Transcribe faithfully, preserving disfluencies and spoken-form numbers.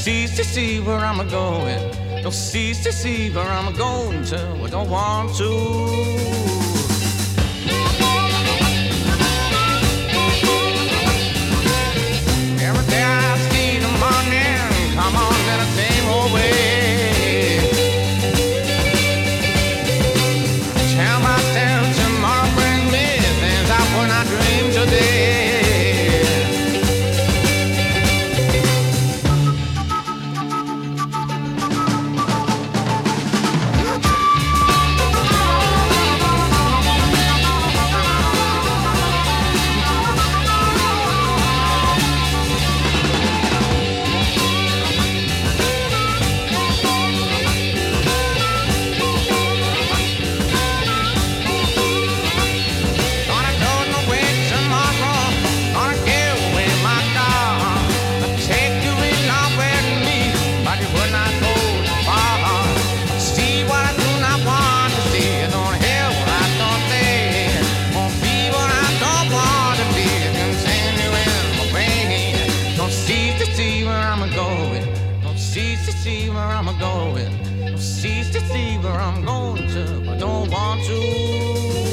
cease to see where I'm going. Don't cease to see where I'm going to. I don't want to. Come on, in the same old way. Tell myself tomorrow brings me things I would not dream today. Cease to see where I'm going to, I don't want to.